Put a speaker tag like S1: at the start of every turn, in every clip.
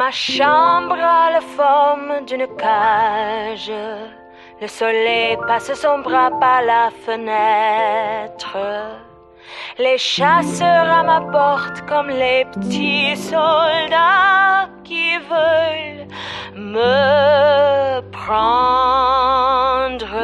S1: Ma chambre a la forme d'une cage. Le soleil passe son bras par la fenêtre. Les chasseurs à ma porte comme les petits soldats qui veulent me prendre.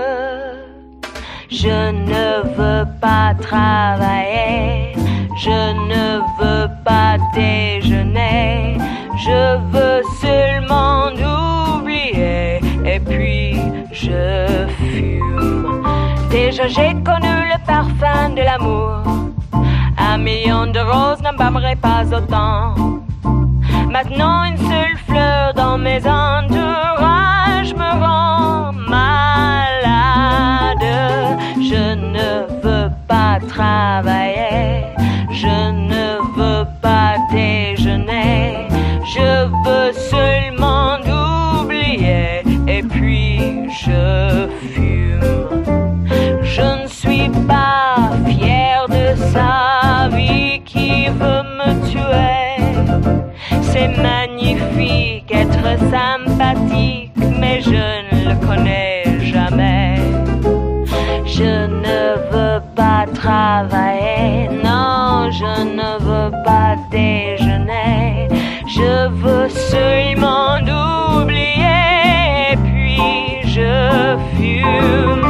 S1: Je ne veux pas travailler, je ne veux pas déjeuner, je veux seulement oublier et puis je fume. Déjà j'ai connu le parfum de l'amour, 1 million de roses n'embaumerait pas autant. Maintenant une seule fleur dans mes entourages me rend malade. Je ne veux pas travailler, je ne veux pas déjeuner, je veux seulement oublier et puis je fume. Je ne suis pas fière de sa vie qui veut me tuer. C'est magnifique être sympathique, mais je ne le connais jamais. Je ne veux pas travailler, non, je ne veux pas déjeuner. Je veux seulement oublier, et puis je fume.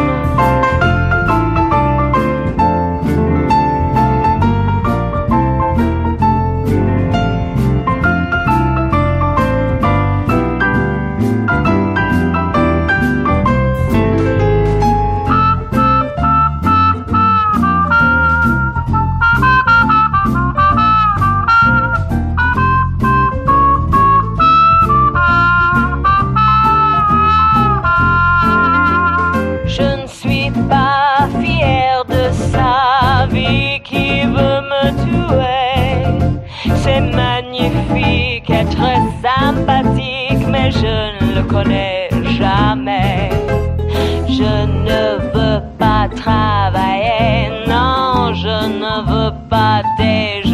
S1: C'est magnifique être sympathique, mais je ne le connais jamais. Je ne veux pas travailler, non, je ne veux pas déjeuner.